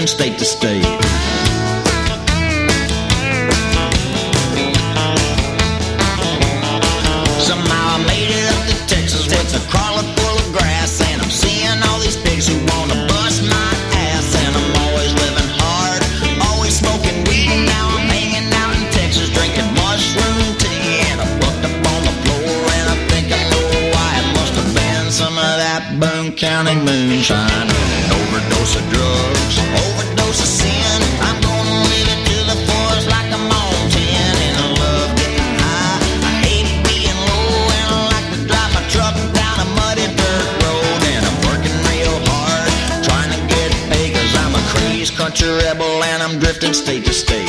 drifting state to state. Somehow I made it up to Texas with a crawler full of grass, and I'm seeing all these pigs who wanna bust my ass, and I'm always living hard, always smoking weed, and now I'm hanging out in Texas drinking mushroom tea, and I bucked up on the floor, and I think I know why. It must have been some of that Boone County moonshine. An overdose of drugs, overdose of sin. I'm gonna live it to the fullest like I'm on 10, and I love getting high. I hate being low, and I like to drive my truck down a muddy dirt road, and I'm working real hard, trying to get paid, 'cause I'm a crazed country rebel, and I'm drifting state to state.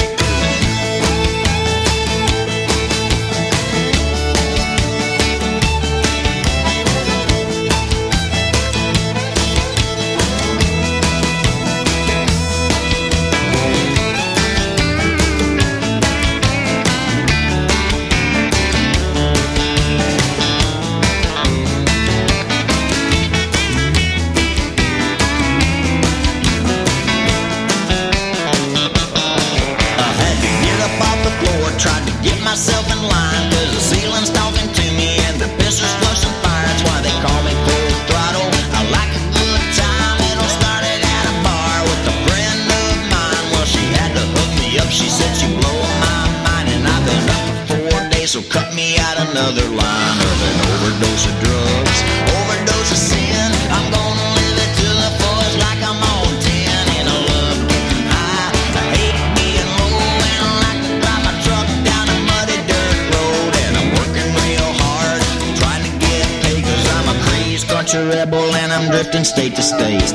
Tried to get myself in line, 'cause the ceiling's talking to me and the pistol's flushing fire. That's why they call me full throttle. I like a good time. It all started at a bar with a friend of mine. Well, she had to hook me up. She said she blowing my mind, and I've been up for 4 days, so cut me out another line of an overdose of drugs, overdose of sin. I'm gonna live it to the fullest like I'm on 10, and I love getting high. I hate being low, and I like to drive my truck down a muddy dirt road, and I'm working real hard, trying to get paid, 'cause I'm a crazed country rebel, and I'm drifting state to state.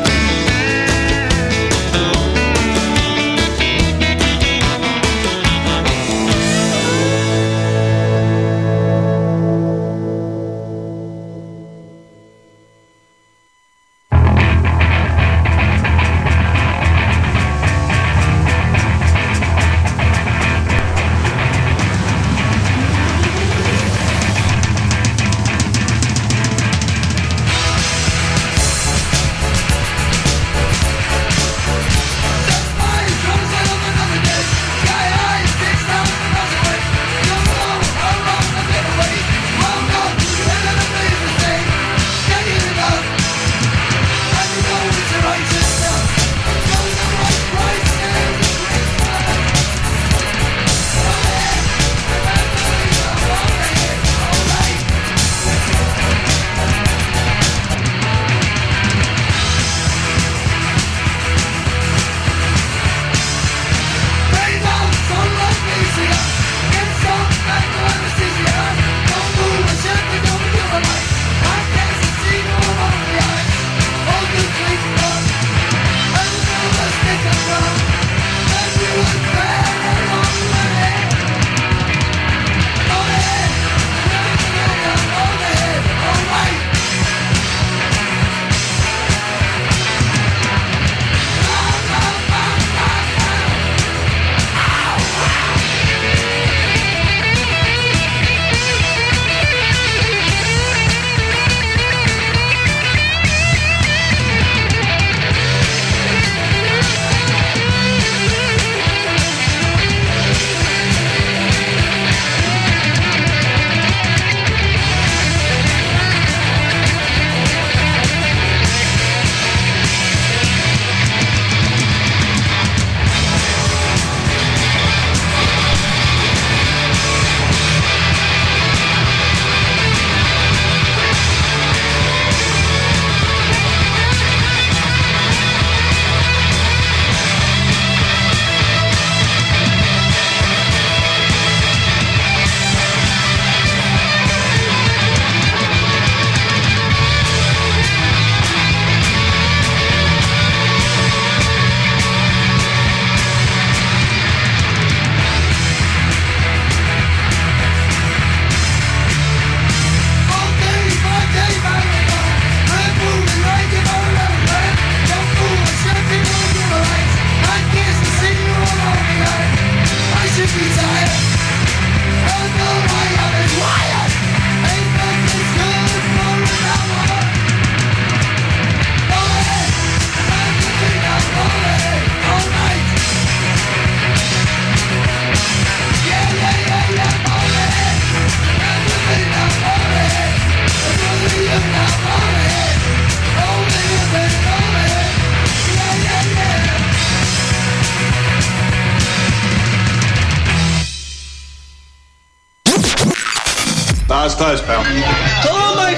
close, pal. Hello, my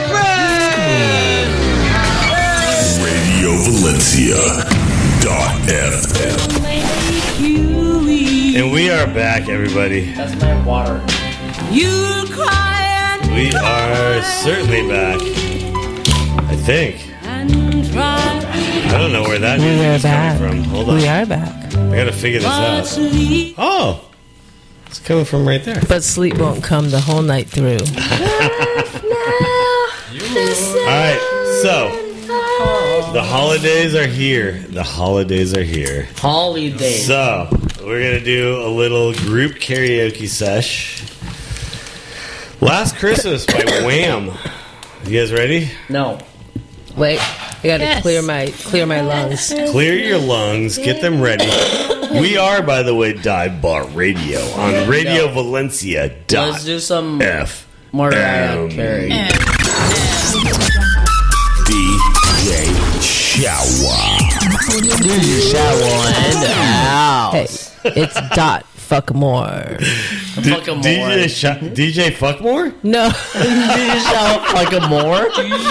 friend! Radio Valencia.fm. And we are back, everybody. That's my water. You cry We are certainly back. I think. and try. I don't know where that We music are is back. coming from. Hold on. We are back. I gotta figure this out. Oh, it's coming from right there. But sleep won't come the whole night through. All right, so the holidays are here. The holidays are here. Holiday. So we're gonna do a little group karaoke sesh. Last Christmas by Wham. You guys ready? No. Wait, I gotta Yes. clear my lungs. Clear your lungs. Get them ready. We are, by the way, Dive Bar Radio on Radio Valencia. Let's do some F. Mariah Carey. DJ Shower. Shower in the house. Hey, it's Dot Fuck More. Fuck 'em more. DJ Fuckmore? No, DJ Shower fuck 'em more.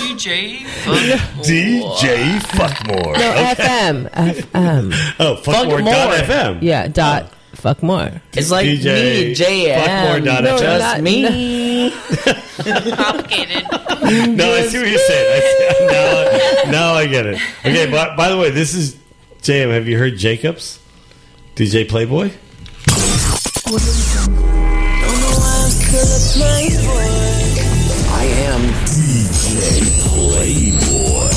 DJ Fuckmore. no, Okay. FM. Oh, Fuckmore.fm. Yeah, Dot Fuck More. It's like DJ me, JM. Fuckmore.fm. No, Just not- me. Complicated. No, I see what you're saying. Now I get it. Okay, by the way, this is JM. Have you heard Jacobs? DJ Playboy? I am. DJ Playboy.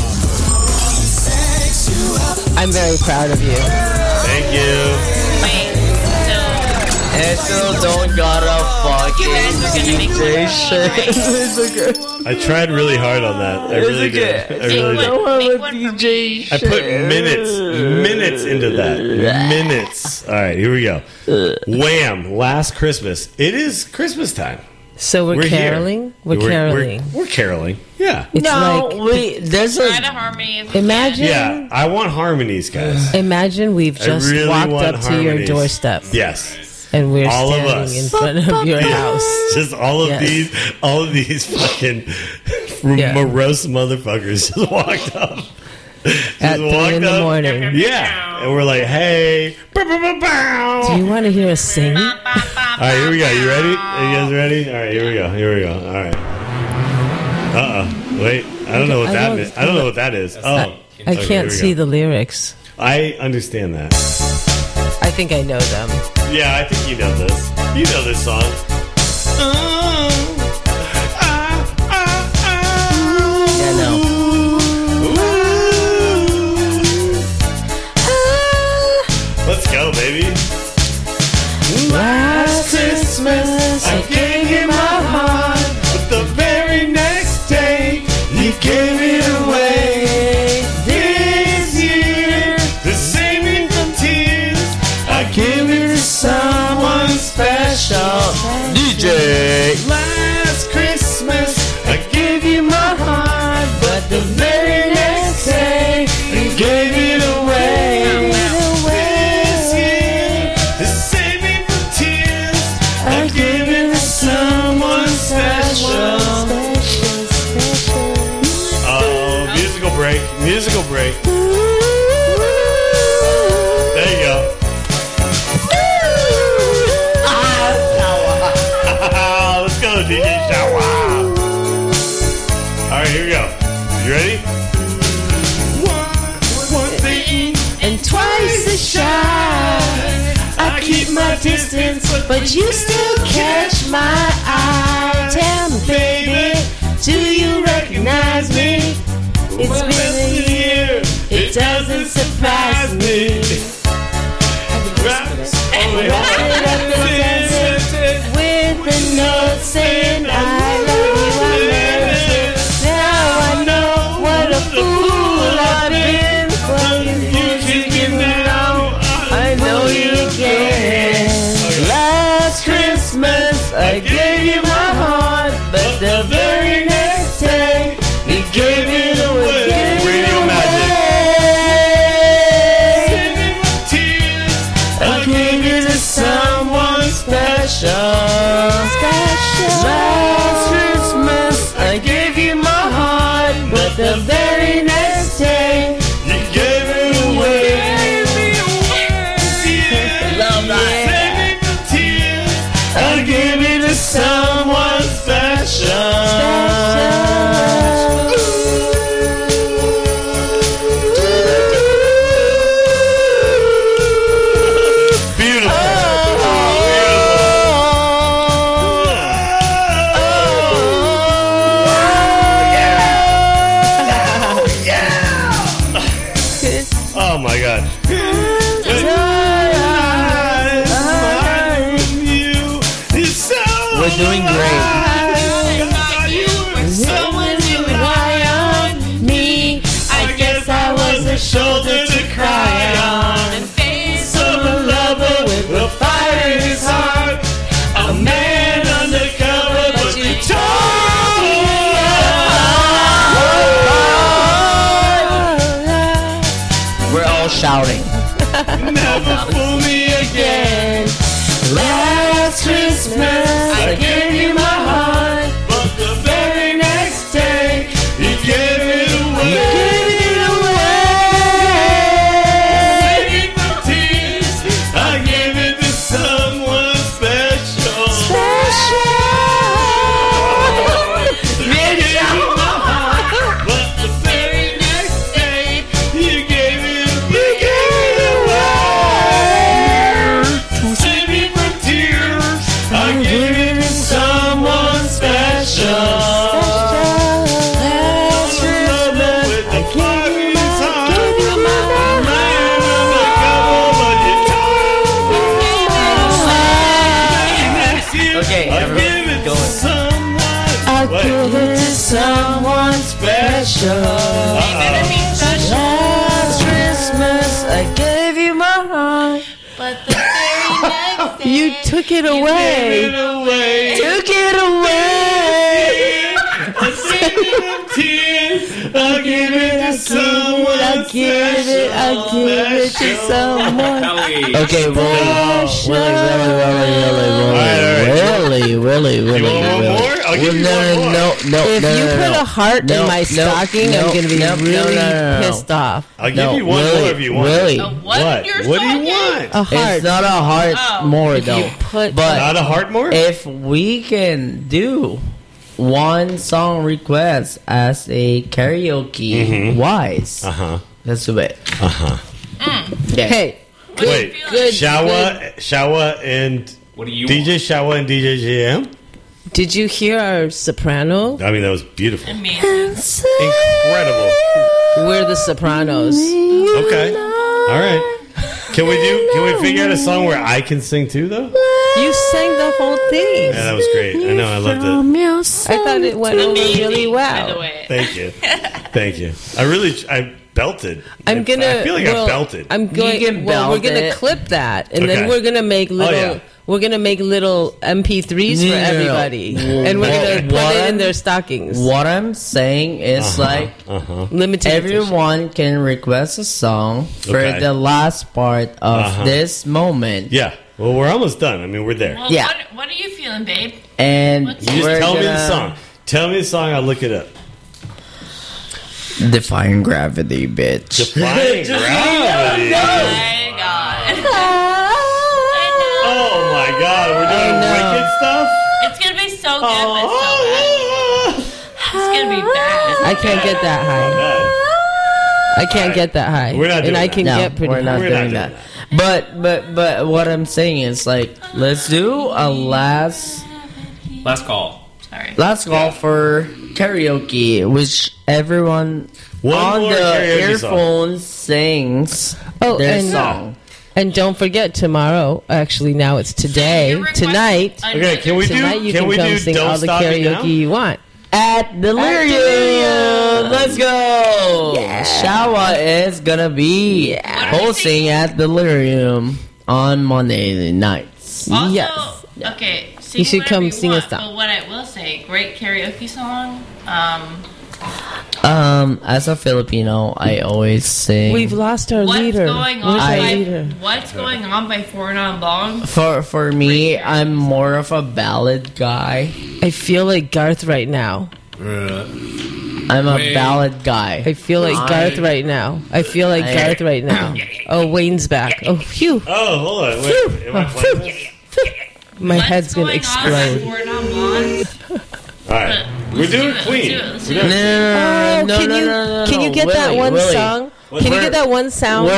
I'm very proud of you. Thank you. Wait, And still don't gotta fucking You guys were gonna make DJ one shit. for me, I tried really hard on that. I It's really okay. did. I really did. make one for me. I put minutes into that. Minutes. All right, here we go. Wham! Last Christmas. It is Christmas time. So we're here. caroling. We're caroling. We're caroling. Yeah. It's No, like wait. There's Try a. to harmony. if we imagine. Yeah. I want harmonies, guys. Imagine we've I just really walked want up to your harmonies. doorstep Yes. and we're All of standing us. in front of your house. Just all of Yes. these fucking Yeah. morose motherfuckers just walked up. Just At 3 walked in the up. morning. Yeah. And we're like, hey. Bow, bow, bow, bow. Do you want to hear us sing? All right, here we go. You ready? Are you guys ready? All right, here we go. Here we go. All right. Wait. I don't know what that is. I don't know what that is. Oh. I Okay, here can't we see go. the lyrics. I understand that. I think I know them. Yeah, I think you know this. You know this song. Yeah, no. Let's go, baby. Last Christmas, I gave you my heart, but the very next day you gave it away. This year, to save me from tears, I gave it to someone special. DJ. Last Christmas, I gave you my heart, but the very next day you gave it away. This year, to save me from tears, I gave it to someone special. Oh, musical break. Musical break. There you go. Let's go, DJ Shower. All right, here we go. You ready? One thing and twice as shy. I keep my distance, but you still catch my eye. Tell me, baby, do you recognize me? It's been a year, it doesn't surprise me. With a note saying I love you, I love you. Now I know what a fool I've been. But if you keep me now, I know you again. Last Christmas I gave you my heart, but the very next day you gave it away. Radio magic. someone special. Oh my god. We're doing great. Someone who would lie on me. I guess I was a shoulder to cry on. And face of a lover with a fire in his heart. A man undercover, but you told me. We're all shouting. Never fool me again. Last Christmas, I gave you my heart, But the very next day, you gave it away. gave it away. Saving from tears, I gave it to someone special. Gave you my heart, but the very next day, you gave it away. To save me from tears, I gave it to someone special. Last Christmas, With I the fire in his heart. gave you my heart. Man undercover, but you told me. Okay, I everyone, give it go to on. someone. I give it to someone special. Last Christmas, I gave you my heart. But the very next day, You took it Give it away. away. Took it away. I saved it from tears. I give it to someone I give it to someone. Okay, Willie. You want one more? I'll give you one more. No. If you put a heart No, in my no, stocking, no, I'm gonna be no, really no. pissed off. I'll give you one more if you want. Willie, A what? What? Your What do you stocking? want? A heart. it's not a heart Oh. more If though. you put But Not a heart more? if we can do one song request as a karaoke wise, let's do it. Yeah. hey, Wait, good, Shawa and What do you DJ Shawa and DJ JM? did you hear our soprano? I mean, that was beautiful. Amazing. Incredible. We're the Sopranos. Okay. All right. Can we figure out a song where I can sing too, though? You sang the whole thing. Yeah, that was great. I know, I loved it. I thought it went over Amazing, really by the well. way. Thank you. Thank you. I belted. I'm gonna. I feel like I belted. I'm going. You can Well, we're belt gonna it. clip that, and Okay. then we're gonna make little. yeah. We're gonna make little MP3s for No. everybody, and we're gonna put What it in I'm- their stockings. What I'm saying is like Limited edition. everyone can request a song for Okay. the last part of this moment, Yeah. Well, we're almost done. I mean, we're there. Well, Yeah. what are you feeling, babe? and What's- You just we're tell me the gonna- song. Tell me the song. I'll look it up. Defying gravity, bitch. Defying Gravity. My God. Oh my God. We're doing I know. wicked stuff. It's gonna be so good, but so bad. It's gonna be bad. I can't get that high. I can't get that high. We're not doing and I that. can No, get pretty we're not high. doing that. But what I'm saying is like let's do a last call. Sorry. call for karaoke, which everyone One on more the karaoke song. earphones sings Oh, their and- song. And don't forget tomorrow. Actually, now it's today. You're requesting tonight. Okay, can we do? Tonight you Can can we come do? sing Don't all the Stop Me Now? karaoke you want. At Delirium. Let's go. Shawa is gonna be hosting at Delirium on Monday nights. Also, Yes. okay. Sing You should whatever come you sing want, us that. But what I will say, great karaoke song. As a Filipino, I always sing. We've lost our What's leader. going Where's on? our By, leader? what's going on by Four Non Blonde? For me, I'm more of a ballad guy. I feel like Garth right now. I'm a ballad guy. I feel like Garth right now. I feel like Garth right now. Oh, Wayne's back. Oh, phew. Oh, hold on. Wait. Am I playing this? My What's head's gonna going on? explode. We're not Mons. All right, we're doing Queen. Let's do We're it. doing- Can you get that one song? Can you get that one sound?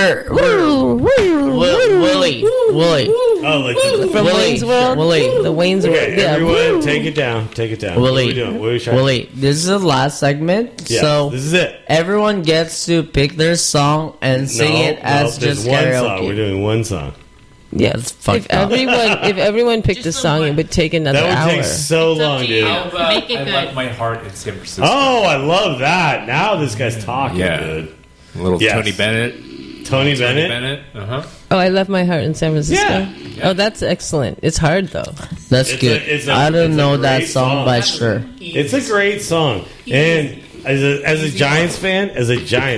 Willie. Oh, like the, From Wayne's World? Willie. The Wayne's World. okay, Yeah. everyone, take it down. Take it down. What are we Willie. doing? What are we trying? Willie. This is the last segment, Yeah, so this is it. everyone gets to pick their song and sing it as there's just one karaoke. song. We're doing one song. Yeah, it's fucked If up. everyone picked a Just song, one. it would take another That would hour. take so It's up long, to dude. you. How about Make it I good. Let My Heart in San Francisco? Oh, I love that. Now this guy's talking, Yeah. dude. A little Yes. Tony Bennett. Tony Bennett. Uh-huh. Oh, I left my heart in San Francisco. Yeah. Oh, that's excellent. It's hard though. That's It's good. I it's don't a know that great song by sure. It's a great song, and as a Giants fan, I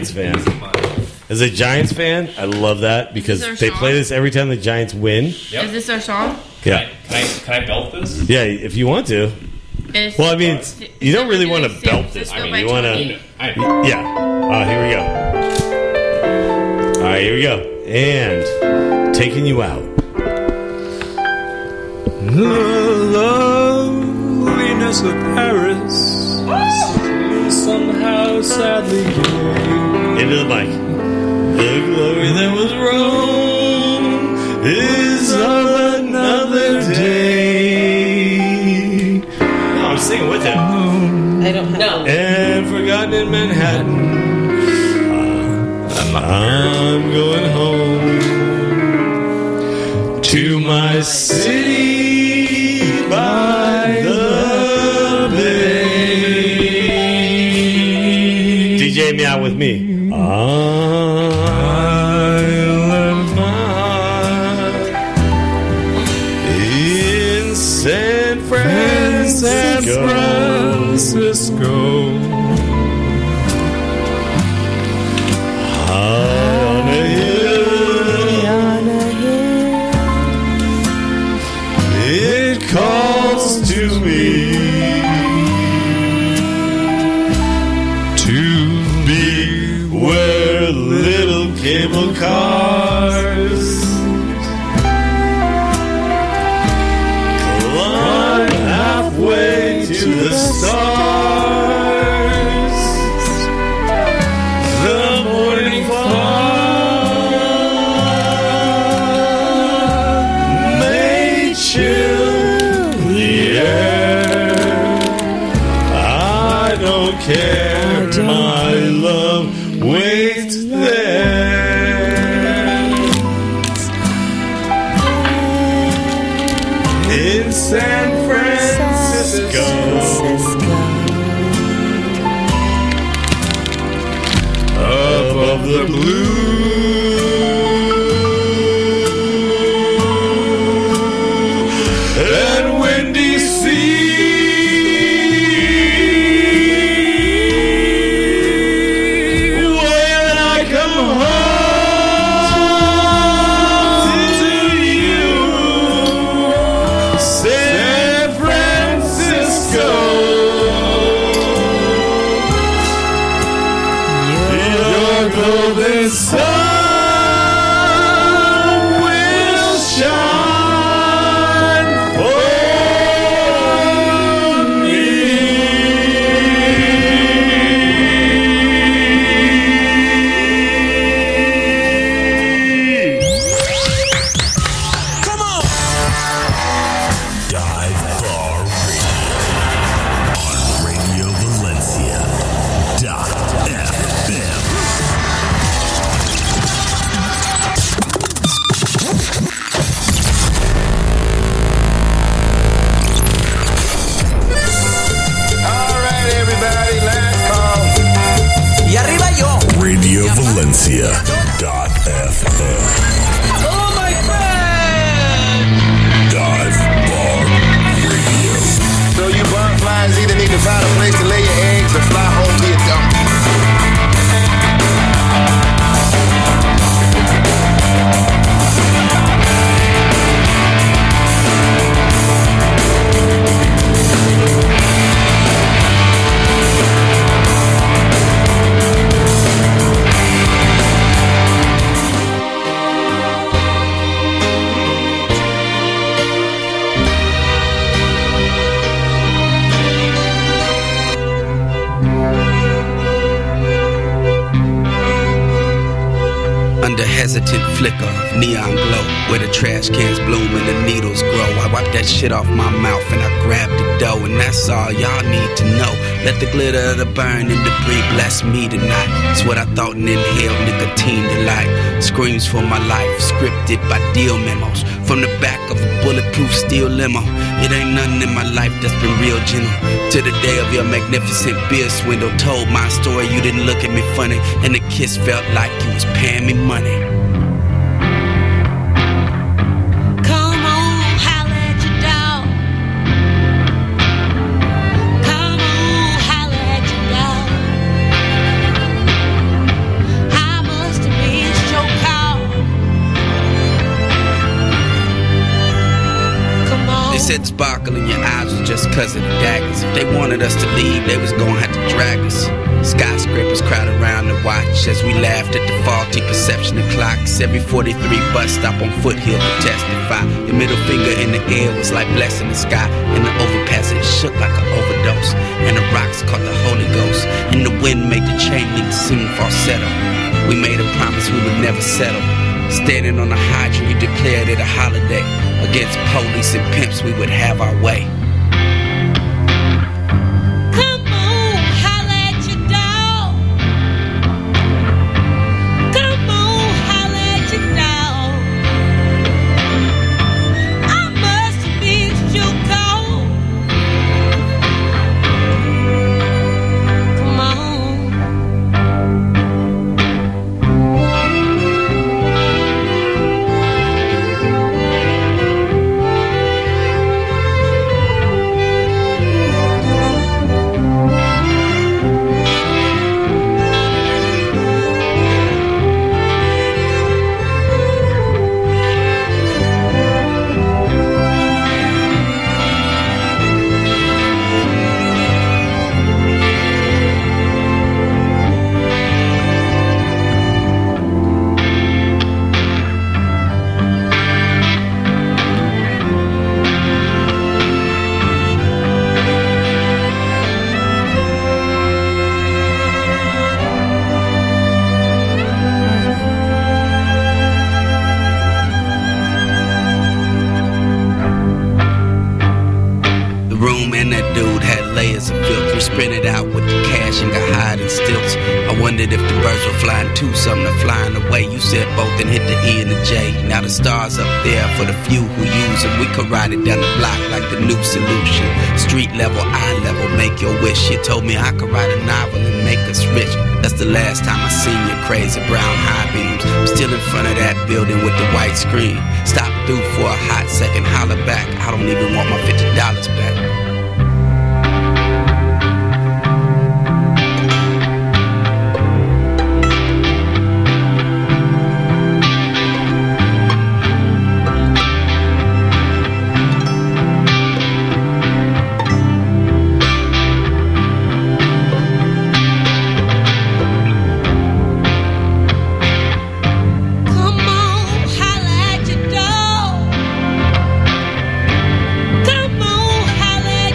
love that because their they song? play this every time the Giants win. Yep. Is this our song? Yeah, Can I belt this? yeah. If you want to, It's, well, I mean, you don't really want to San belt this. Francisco I by mean, you want Tony. to. Yeah. Here we go. All right, here we go. And taking you out. The loveliness of Paris seems somehow sadly gay. Into the mic. The glory that was Rome is of another day. No, I'm singing with him. I don't have. And forgotten in Manhattan. I'm going home to my city by the bay. DJ me out with me. I left my heart in San Francisco. On a hill, it calls to me to be where little cable cars climb halfway to the stars. The morning fog may chill the air. I don't care, my love waits there in San Francisco. Above the blue and windy sea, when I come home to you, San Francisco. Your golden sun will shine for me. Come on! Dive Bar Radio on Radio Valencia.fm. flicker of neon glow, where the trash cans bloom and the needles grow. I wipe that shit off my mouth and I grab the dough, and that's all y'all need to know. Let the glitter of the burn and debris bless me tonight. It's what I thought and inhaled, nicotine delight. Screams for my life, scripted by deal memos from the back of a bulletproof steel limo. It ain't nothing in my life that's been real gentle. To the day of your magnificent beer swindle, told my story, you didn't look at me funny, and the kiss felt like you was paying me money. Come on, holla at your dog. Come on, holla at your dog. I must have missed your call. Come on. They said the sparkle in your eyes was just 'cause of the daggers. If they wanted us to leave, they was gonna have to drag us. Skyscrapers crowd around to watch as we laughed at the faulty perception of clocks. Every 43 bus stop on Foothill to testify. Your middle finger in the air was like blessing the sky, and the overpass it shook like an overdose. And the rocks caught the Holy Ghost, and the wind made the chain link sing falsetto. We made a promise we would never settle. Standing on a hydrant, you declared it a holiday. Against police and pimps, we would have our way. Come on, holla at your dog. Come on, holla at your dog. I must have missed your call. Come on. Sprinted out with the cash and got high in stilts. I wondered if the birds were flying too, something to flying away. You said both and hit the E and the J. Now the stars up there for the few who use them. We could ride it down the block like the new solution. Street level, eye level, make your wish. You told me I could write a novel and make us rich. That's the last time I seen your crazy brown high beams. I'm still in front of that building with the white screen. Stop through for a hot second, holler back. I don't even want my $50 back. Come on, holla at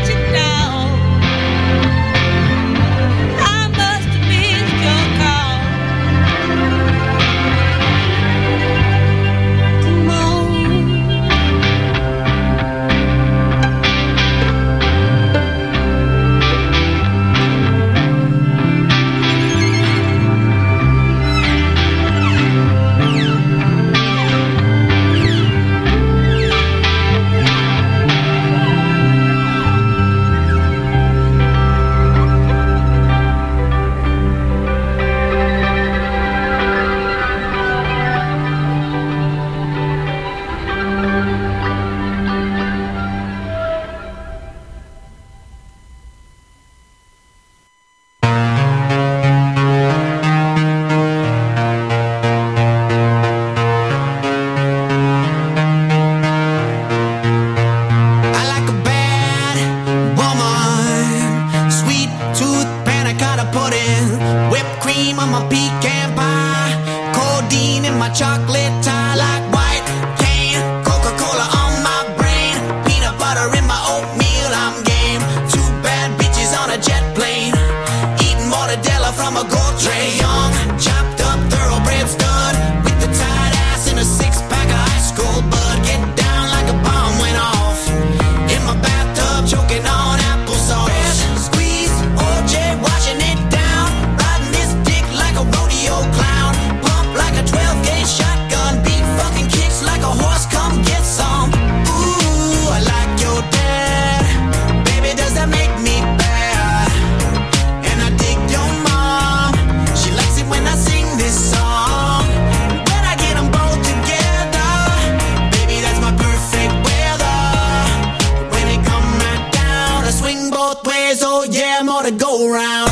to go around.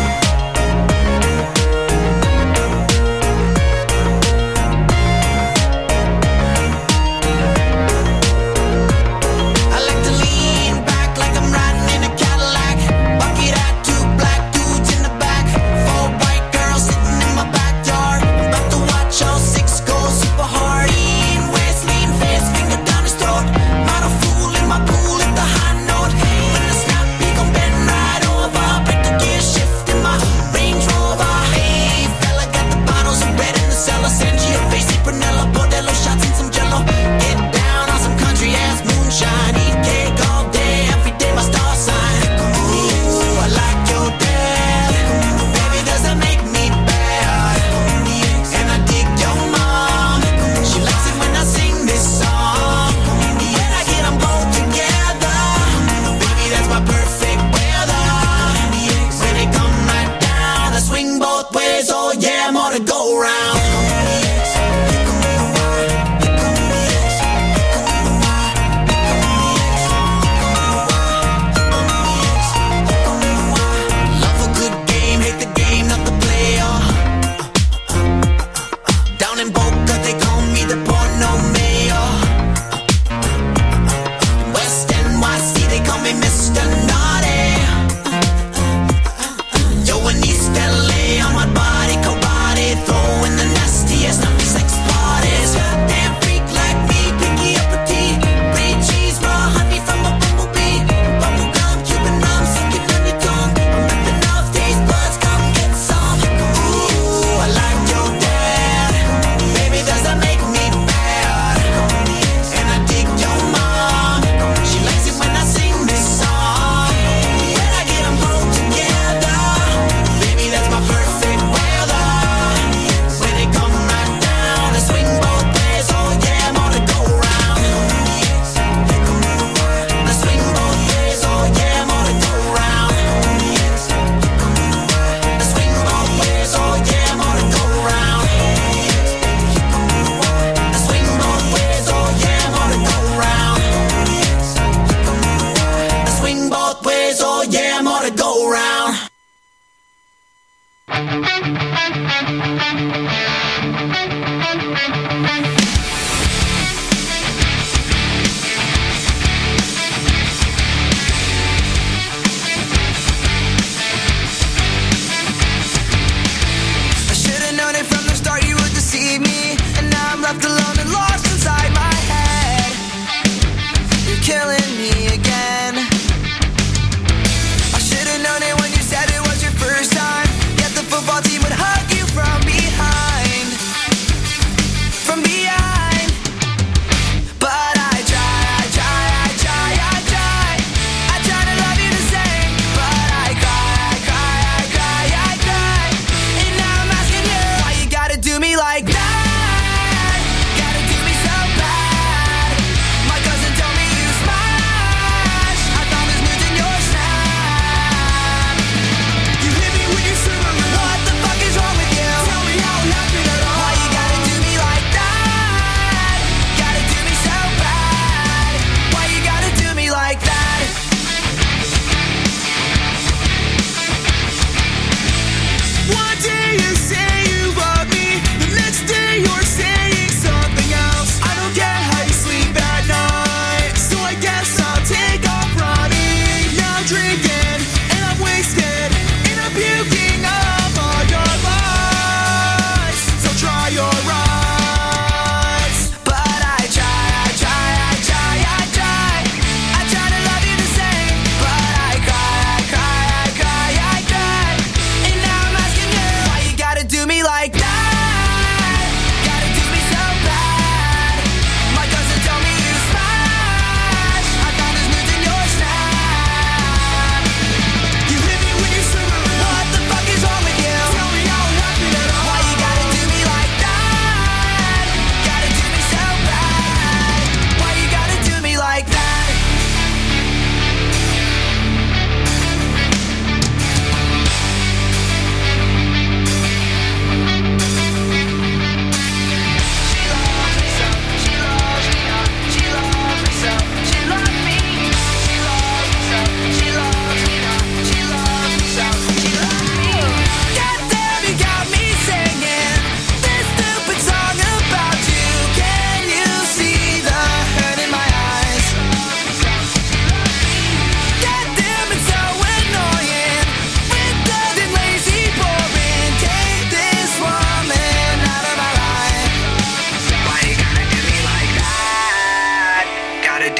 I like to lean back like I'm riding in a Cadillac. Bucket hat, two black dudes in the back. Four white girls sitting in my backyard. I'm about to watch all six go super hard. Lean waist, lean face, finger down his throat. Not a fool in my pool at the high note. When the snap, he gon' bend right over. Break the gear,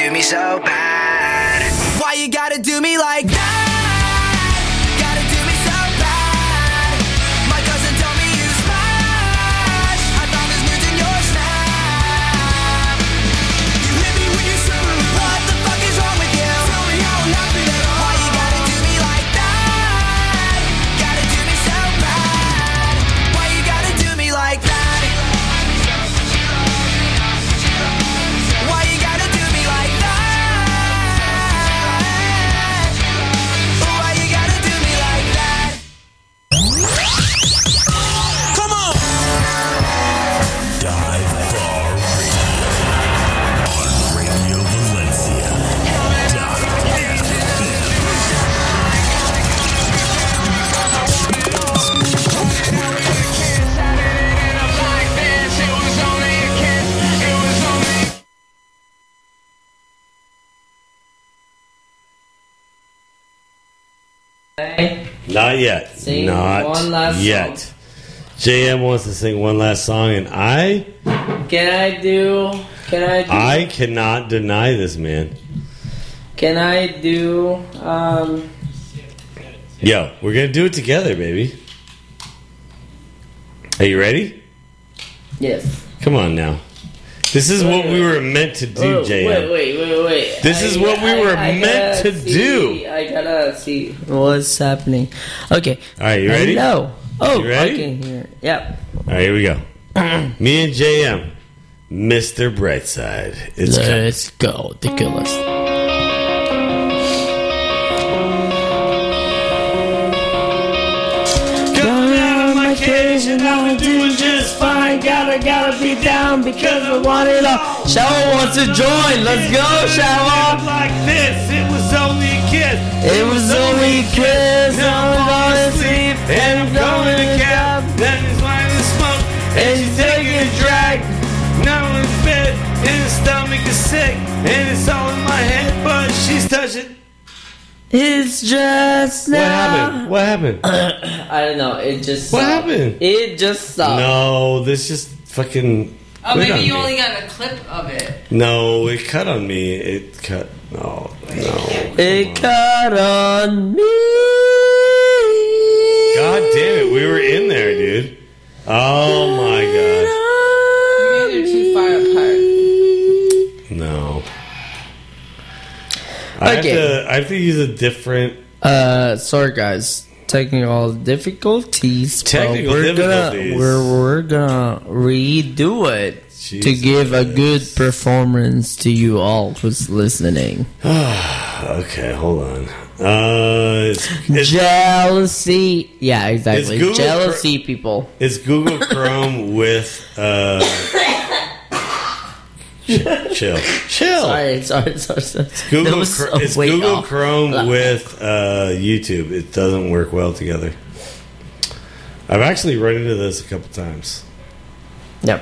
do me so bad? Why you gotta do me like that? Gotta do me so bad. My cousin told me you smash. I found this news in your snap. You hit me when you said, what the fuck is wrong with you? Tell me how I'm not feeling at all. Why you gotta do me like that? Gotta do me so bad. Why you gotta do me like that? Why you gotta do me like that? Why you gotta do me like that? Come on! Dive Bar Radio on Radio Valencia. Not yet. Sing Not one last yet. song. JM wants to sing one last song, and I Can I do? cannot deny this, man. Can I do? Yo, we're gonna do it together, baby. Are you ready? Yes. Come on now. This is what we were meant to do, Oh, JM. Wait. This is what we were meant to do. I gotta see what's happening. Okay. All right, you ready? No. Oh, You ready? I can hear. Yep. All right, here we go. Me and JM, Mr. Brightside. It's coming. Let's go. The killers. Coming out of my cage and I'm doing just fine. Gotta be down because I want it all. Shower wants to join. Let's go, Shower. Like this, it was only a kiss. It was only a kiss. Now I'm falling asleep and I'm going to cab. Then he's lying in smoke and she's taking a drag. Now I'm in bed and his stomach is sick and it's all in my head, but she's touching. It's just now. What happened? I don't know. It just. What stopped. happened? It just stopped. No, this just fucking. Oh, quit maybe on you me. only got a clip of it. No, it cut on me. It cut. No. It cut on me. God damn it, we were in there, dude. Oh my god. Maybe they're too far apart. No. Okay. I have to use a different. Sorry guys. Technical difficulties. but Technical difficulties. We're gonna redo it to Jesus give a good performance to you all who's listening. Okay, hold on. It's Jealousy. Yeah, exactly. It's Google Jealousy, people. It's Google Chrome with chill. Sorry. It's Google, That was it's way Google off. Chrome with YouTube. It doesn't work well together. I've actually run into this a couple times. Yep.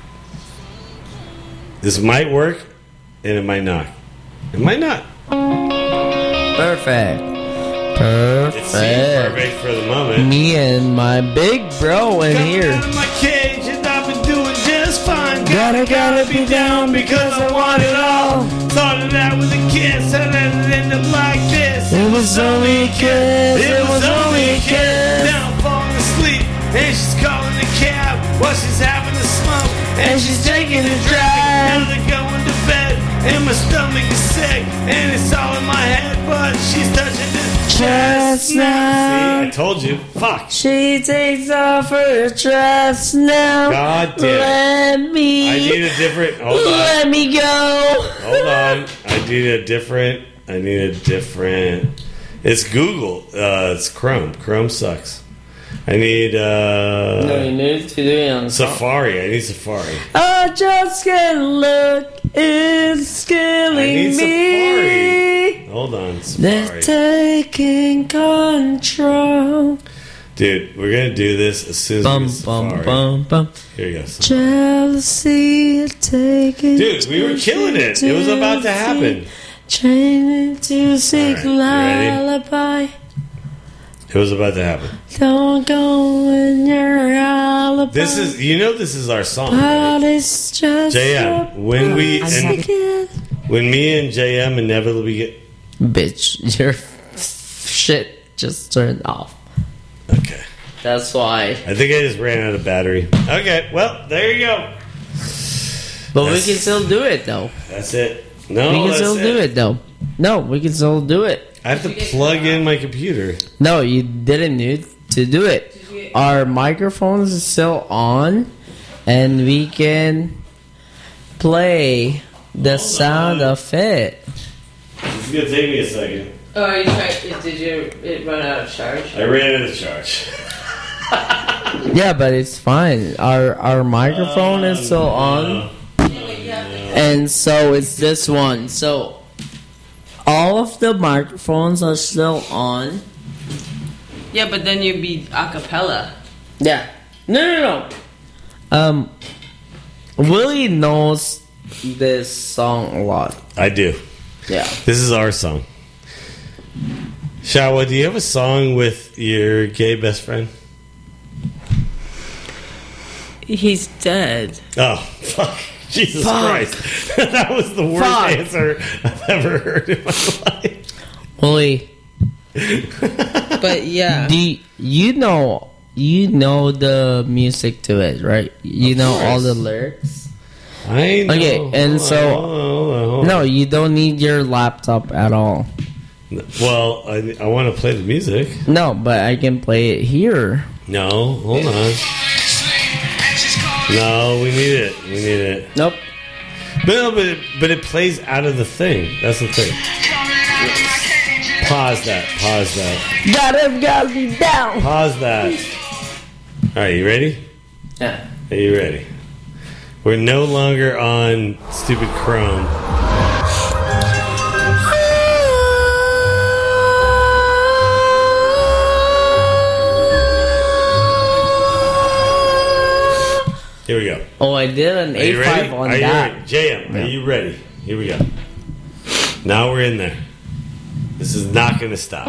This might work, and it might not. It might not. Perfect. It seems perfect for the moment. Me and my big bro in here. Out of my cage and I've been doing just fine. Gotta be down because I want it all. Started out with a kiss and then it ended up like this. It was only a kiss. It was only a kiss. Now I'm falling asleep and she's calling a cab while she's having a smoke and she's taking a drag. Now they're going to bed and my stomach is sick and it's all in my head, but she's touching this Just now. See, I told you. Fuck. She takes off her dress now. God damn. Let me. I need a different. Hold on. Let me go. Hold on. I need a different. It's Google. It's Chrome. Chrome sucks. I need No, you need to do it on Safari. I need Safari. I just can't look. It's killing I need me. Safari. Hold on. They're Safari. taking control. Dude, we're going to do this as soon as we get Safari. Bum. Here you go. Jealousy taking. Dude, we were killing it. It was about to happen. Training to seek All right, you ready? lullaby. It was about to happen. Don't go in your alibi. This is, this is our song. Right? But it's just JM, when we When me and JM inevitably get... Bitch, your shit just turned off. Okay. That's why. I think I just ran out of battery. Okay, well, there you go. But we can still do it, though. That's it. No, we can that's still do it, though. No, we can still do it. I have to plug in my computer. No, you didn't need to do it. Our microphones is still on, and we can play the sound of it. It's going to take me a second. Oh, you tried? Did it run out of charge? I ran out of charge. Yeah, but it's fine. Our microphone is still on, and so it's this one. So all of the microphones are still on. Yeah, but then you'd be a cappella. Yeah. No. Willie knows this song a lot. I do. Yeah. This is our song. Shawa, do you have a song with your gay best friend? He's dead. Oh, fuck. Jesus Fuck. Christ. That was the worst Fuck. answer I've ever heard in my life. Willie, But yeah. you know the music to it, right? You Of know all course. the lyrics. I know. Okay, and so Hold on. no, you don't need your laptop at all. Well, I want to play the music. No, but I can play it here. No, hold on. No, we need it. We need it. Nope. But it plays out of the thing. That's the thing. Pause that. Gotta be down. Pause that. All right, you ready? Yeah. Are you ready? We're no longer on stupid Chrome. Here we go. Oh, I did an Are you ready? A5 on Are you that. ready? JM, are you ready? Here we go. Now we're in there. This is not going to stop.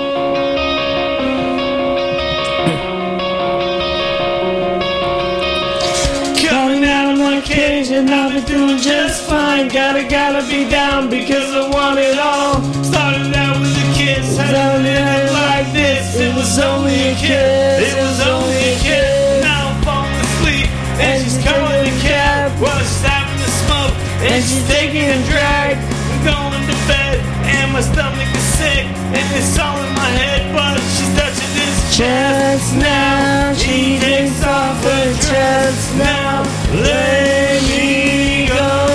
Coming out of my cage and I've been doing just fine. Gotta be down because I want it all. Started out with a kiss, started out like this. It was only a kiss, it was only a kiss. Now I'm falling asleep and she's calling a cab while she's having a smoke and she's taking a drag. I'm going to bed and my stomach is sick and it's all in my head, but she's touching this chest now. She takes off her dress now. Let me go.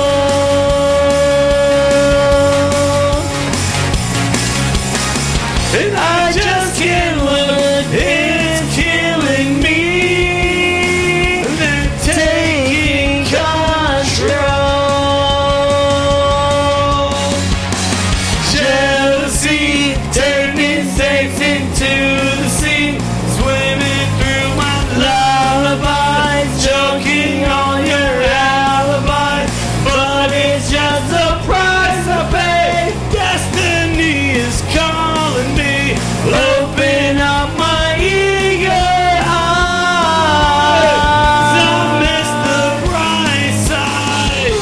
And I just can't look. It's killing me. They're taking control. Jealousy turning sex into the sea. Swimming through my lullabies, joking on your alibi. But it's just a price I pay. Destiny is calling me. Open up my eager eyes. I miss the bright side.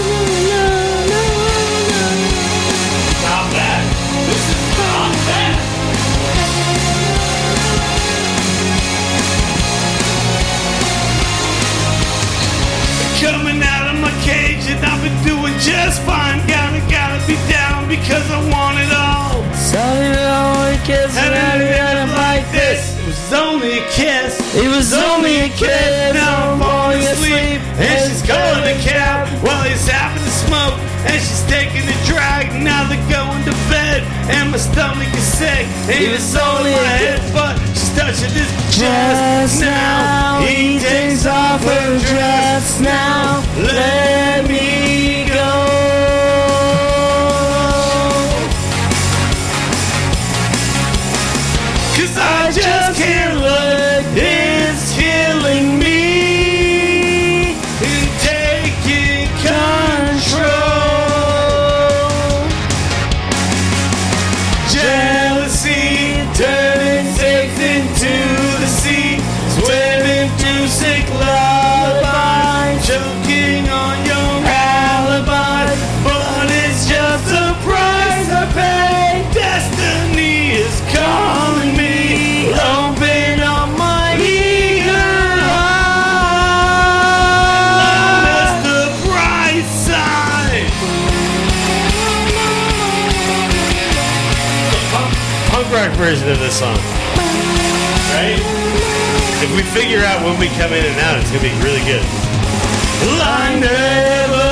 Not bad. This is not bad. Coming out of my cage and I've been doing just fine. Gotta be down because I want it all. Started on a kiss and I ended up like this. It was only a kiss. It was only a kiss. Now I'm falling asleep and she's calling a cab while he's having a smoke and she's taking a drag. Now they're going to bed and my stomach is sick. It was only a head, but she's touching his chest now. He takes off her dress now. Let me go. Cause I just can't look. It's killing me. And taking control. Jealousy turning sex into the sea. Swimming through sick lullaby. Choking on your version of this song. Right? If we figure out when we come in and out, it's going to be really good. I never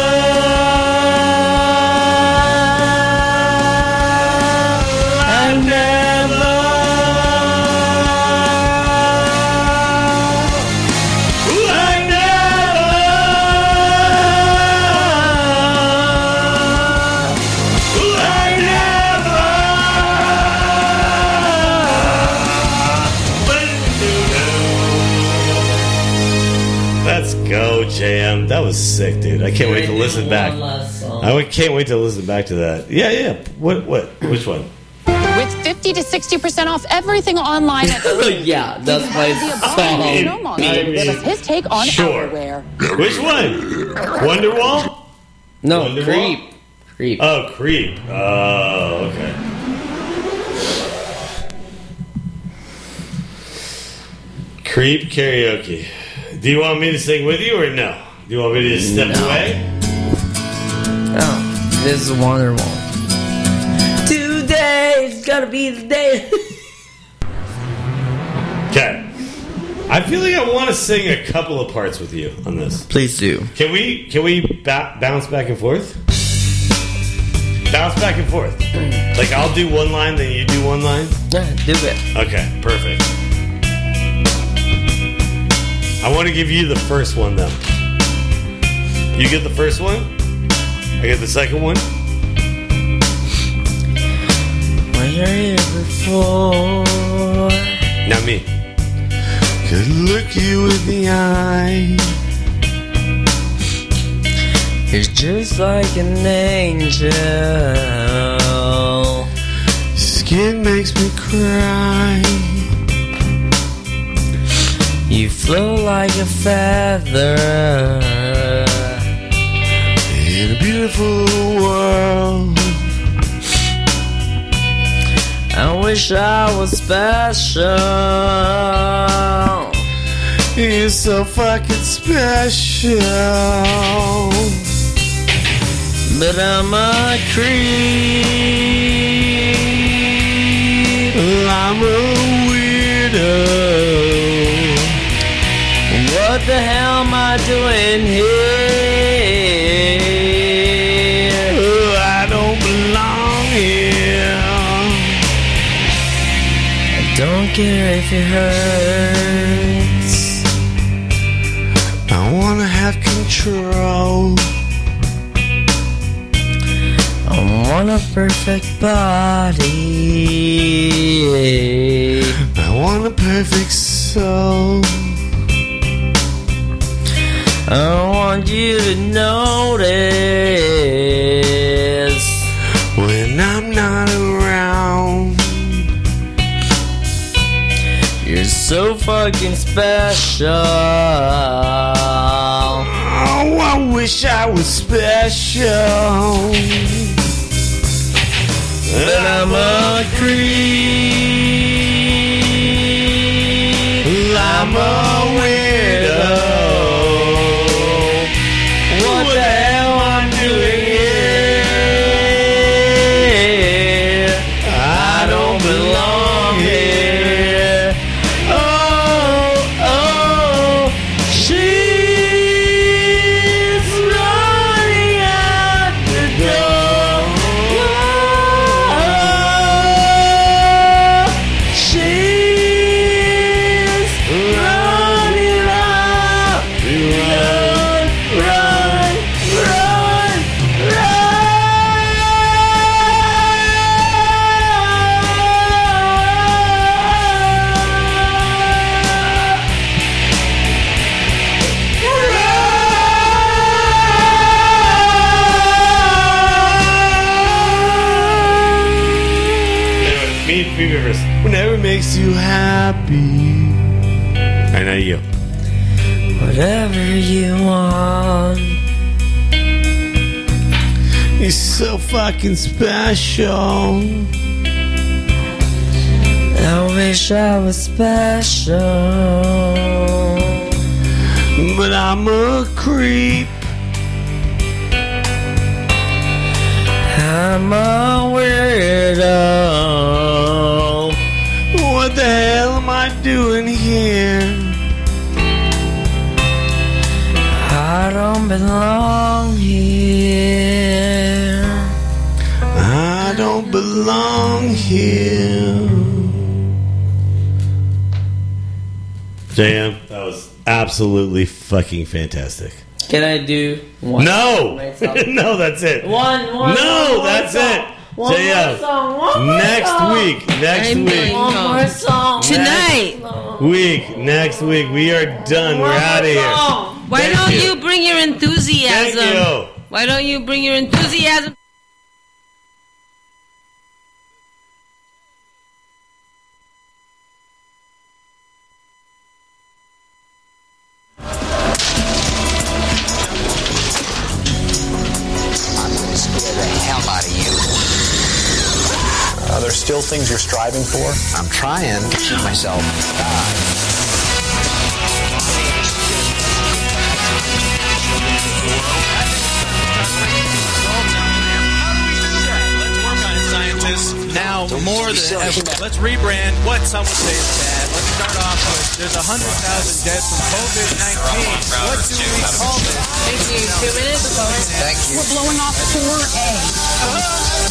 Go Jam. That was sick, dude. I can't wait to listen back. Can't wait to listen back to that. Yeah. What? Which one? With 50 to 60% off everything online at yeah, that's my song. Give us his take on outerwear. Which one? Wonderwall? No, Wonderwall? Creep. Oh, Creep. Oh, okay. Creep karaoke. Do you want me to sing with you or no? Do you want me to just step away? No, this is Wonderwall. Today's gotta be the day. Okay. I feel like I want to sing a couple of parts with you on this. Please do. Can we bounce back and forth? Bounce back and forth. Like I'll do one line, then you do one line? Yeah, do it. Okay, perfect. I want to give you the first one, though. You get the first one. I get the second one. When you're here before. Not me. Could look you in the eye. You're just like an angel. Skin makes me cry. You float like a feather in a beautiful world. I wish I was special. You're so fucking special. But I'm a creep. I'm a weirdo. What the hell am I doing here? Oh, I don't belong here. I don't care if it hurts. I wanna have control. I want a perfect body. I want a perfect soul. I want you to notice when I'm not around. You're so fucking special. Oh, I wish I was special. But I'm a creep. I'm a weirdo. What the hell I'm doing here? I don't belong here. Oh, she's running out the door. She's running out. Whenever makes you happy. I know you. Whatever you want. You're so fucking special. I wish I was special. But I'm a creep. I'm a weirdo. belong here. JM, that was absolutely fucking fantastic. Can I do one? No! myself? No, that's it. One No, that's it. One JM, more song. One more next song. week. Next week. One more song. Next week. We are done. We're out of here. Why Thank don't you. you bring your enthusiasm? Thank you. Why don't you bring your enthusiasm? Are there still things you're striving for? I'm trying to keep myself Now, more than ever, let's rebrand what some would say is bad. Let's start off with there's 100,000 dead from COVID-19. What do we call this? Thank you. 2 minutes. Thank you. We're blowing off 4A.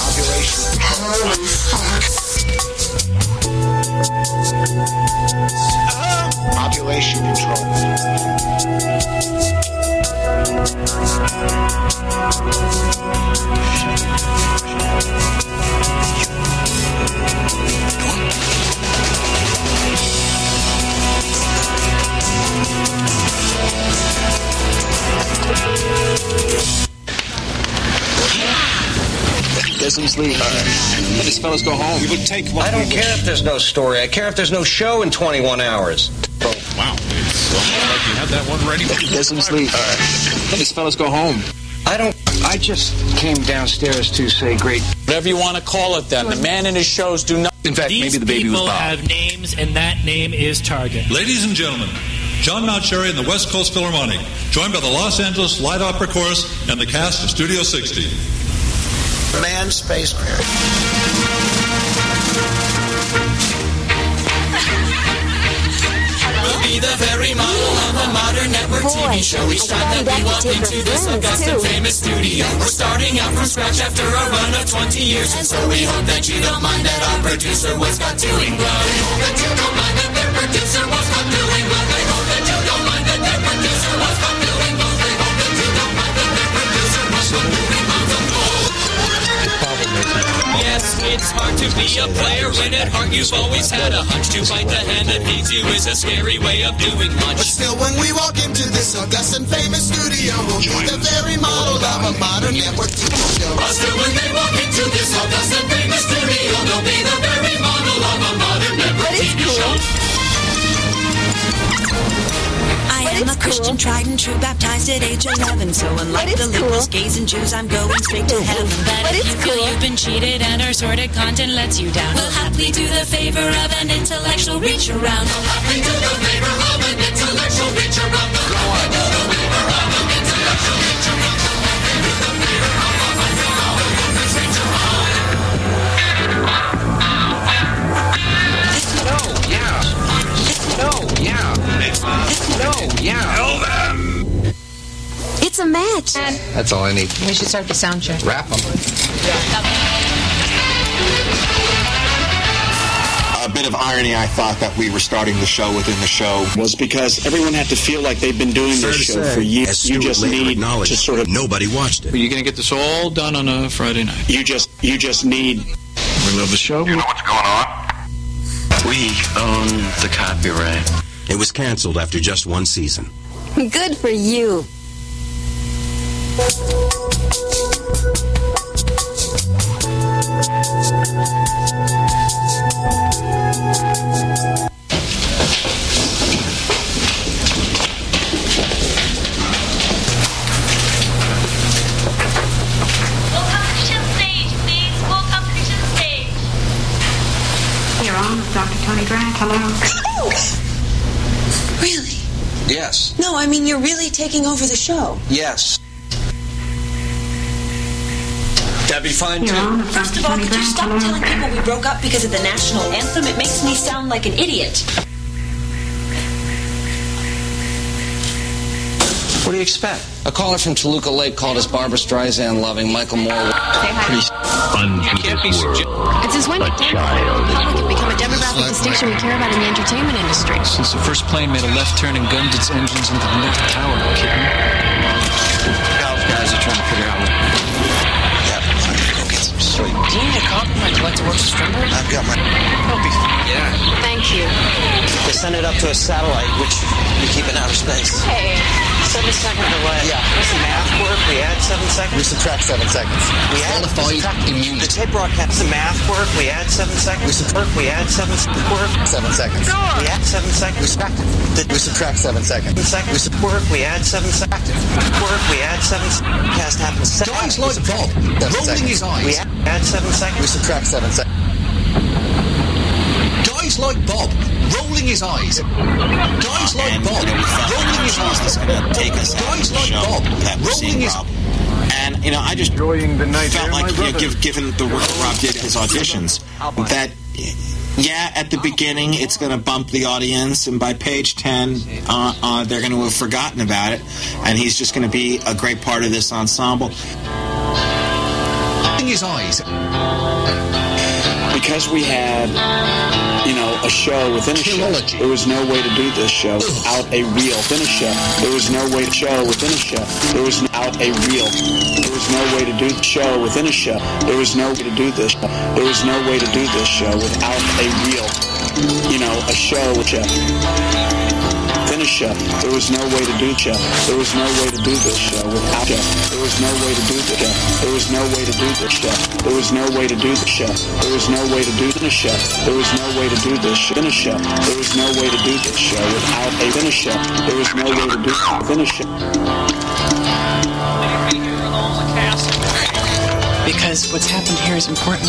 Population control. Business leave. Let these fellas go home. We would take I don't care if there's no story. I care if there's no show in 21 hours. Wow. It's almost like you have that one ready. Business leave. Let these fellas go home. I just came downstairs to say great. Whatever you want to call it then. The man and his shows do not. In fact, maybe the baby was These people Bob. have names, and that name is Target. Ladies and gentlemen, John Mountcherry and the West Coast Philharmonic, joined by the Los Angeles Light Opera Chorus and the cast of Studio 60. Manned spacecraft. We'll be the very model of a modern network TV show. Each time that we walk into this august and famous studio, we're starting out from scratch after a run of 20 years. And so we hope that you don't mind that our producer was caught doing well. We hope that you don't mind that their producer was caught doing well. They hope that you don't mind that their producer was caught doing well. They hope that you don't mind that their producer was caught doing well. Yes, it's hard to be a player when at heart you've always had a hunch. To bite the hand that feeds you is a scary way of doing much. But still, when we walk into this august and famous studio, we'll be the very model of a modern network TV show. But still, when they walk into this august and famous studio, they'll be the very model of a modern network TV show. I am a Christian, tried and true, baptized at age 11. So unlike the liberals, gays, and Jews, I'm going straight to heaven. But if you feel you've been cheated and our sordid content lets you down, We'll happily do the favor of an intellectual reach around. We'll happily do the favor of an intellectual reach around. We'll happily do the favor of an intellectual reach around. We'll happily do the favor of an intellectual reach around. Tell them. It's a match. That's all I need. We should start the sound check. Wrap them. A bit of irony, I thought, that we were starting the show within the show was because everyone had to feel like they've been doing this show for years. You just need to sort of nobody watched it. Are you going to get this all done on a Friday night? You just need. We love the show. You know what's going on? We own the copyright. It was canceled after just one season. Good for you. You're on with Dr. Tony Grant. Hello. Really? Yes. No, I mean, you're really taking over the show. Yes. That'd be fine too. First of all, could you stop telling people we broke up because of the national anthem? It makes me sound like an idiot. What do you expect? A caller from Toluca Lake called us Barbara Streisand loving Michael Moore. Pretty It's his window. The public have become a demographic distinction we care about in the entertainment industry. Since the first plane made a left turn and gunned its engines into the next tower, kitten. Guys are trying to figure out what... Yeah, I'm gonna go get some sleep. Do you need a copy of my collector works of Strindberg? I've got my... Yeah. Thank you. They send it up to a satellite, which we keep in outer space. Hey. 7-second delay. Yeah. What's the math work? We add 7 seconds? We subtract 7 seconds. We add... immunity. The tape broadcast. The math work? We add 7 seconds. We subtract. We add 7 work. 7 seconds. We add 7 seconds. We subtract. We subtract 7 seconds. We work. We add 7 seconds. Work. We add 7 seconds. Cast happens. Guys like Bob, rolling his eyes. We add 7 seconds. We subtract 7 seconds. Guys like Bob, rolling his eyes. Guys like Bob, rolling his eyes. That's going to take us out of the show that we're seeing Rob. And, you know, I just felt like, you know, given the work that Rob did his auditions, that, yeah, at the beginning it's going to bump the audience, and by page 10, they're going to have forgotten about it, and he's just going to be a great part of this ensemble. Rolling his eyes. Because we had, you know, a show within a show, there was no way to do this show without a reel within a show. There was no way to show within a show. There was without a reel. There was no way to do the show within a show. There was no way to do this. There was no way to do this show without a reel. You know, a show with within a show. There was no way to do the show. There was no way to do this show without show. There was no way to do the show. There was no way to do the show. There was no way to do the show. There was no way to do the show. There was no way to do this show. Finish show. There was no way to do this show without a finish show. There was no way to do finish show. Because what's happened here is important.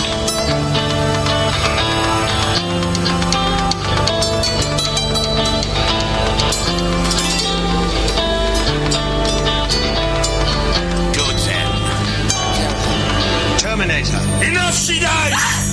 Terminator. Enough, she died!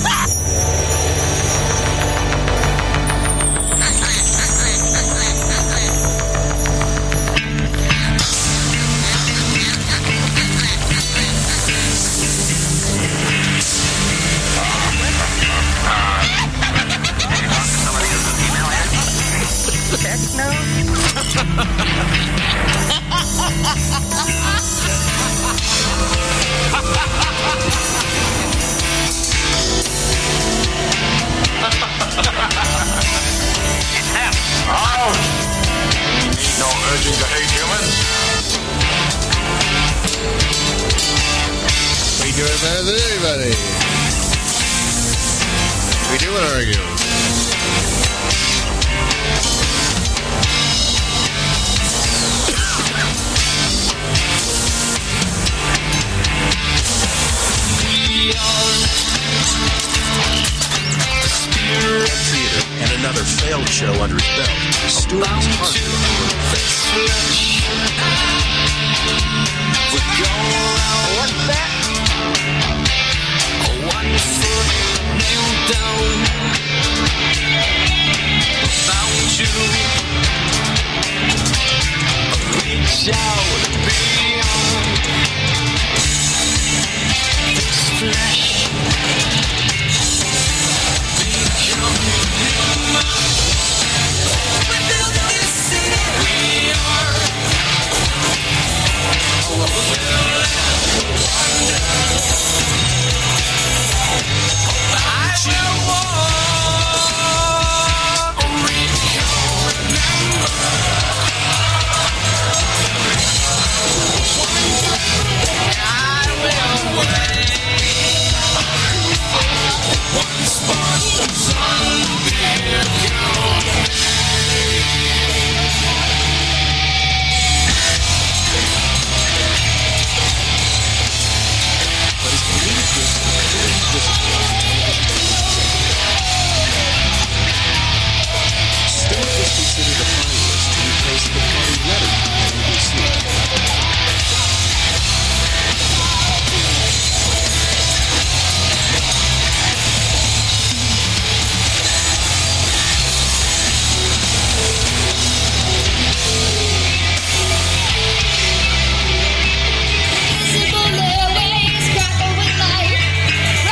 No urging to hate humans. We do it better than anybody. We do it argue. Theater and another failed show under his belt. Stuart is hardly What's that?